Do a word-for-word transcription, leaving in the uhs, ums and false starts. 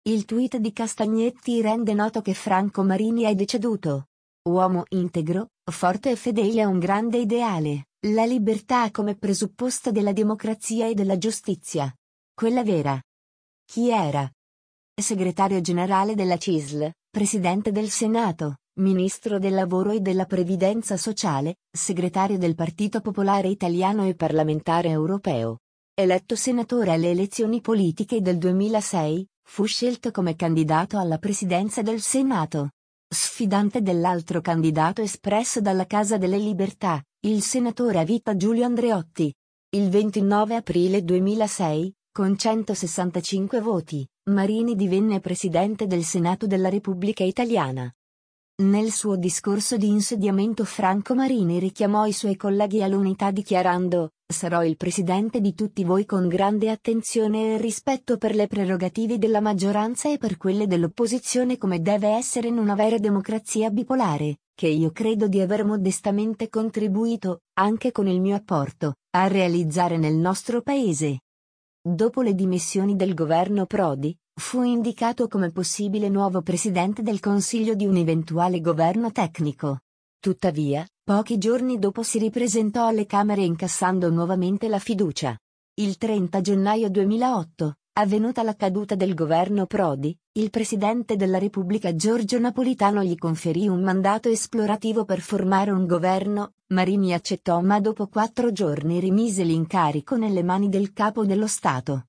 Il tweet di Castagnetti rende noto che Franco Marini è deceduto. Uomo integro, forte e fedele a un grande ideale, la libertà come presupposto della democrazia e della giustizia. Quella vera. Chi era? Segretario generale della C I S L, Presidente del Senato, Ministro del Lavoro e della Previdenza Sociale, Segretario del Partito Popolare Italiano e parlamentare europeo. Eletto senatore alle elezioni politiche del duemilasei, fu scelto come candidato alla presidenza del Senato. Sfidante dell'altro candidato espresso dalla Casa delle Libertà, il senatore a vita Giulio Andreotti. Il ventinove aprile duemilasei, con centosessantacinque voti, Marini divenne Presidente del Senato della Repubblica Italiana. Nel suo discorso di insediamento Franco Marini richiamò i suoi colleghi all'unità dichiarando: «Sarò il Presidente di tutti voi con grande attenzione e rispetto per le prerogative della maggioranza e per quelle dell'opposizione come deve essere in una vera democrazia bipolare, che io credo di aver modestamente contribuito, anche con il mio apporto, a realizzare nel nostro Paese». Dopo le dimissioni del governo Prodi, fu indicato come possibile nuovo presidente del Consiglio di un eventuale governo tecnico. Tuttavia, pochi giorni dopo si ripresentò alle Camere incassando nuovamente la fiducia. Il trenta gennaio duemilaotto, avvenuta la caduta del governo Prodi, il Presidente della Repubblica Giorgio Napolitano gli conferì un mandato esplorativo per formare un governo. Marini accettò ma dopo quattro giorni rimise l'incarico nelle mani del Capo dello Stato.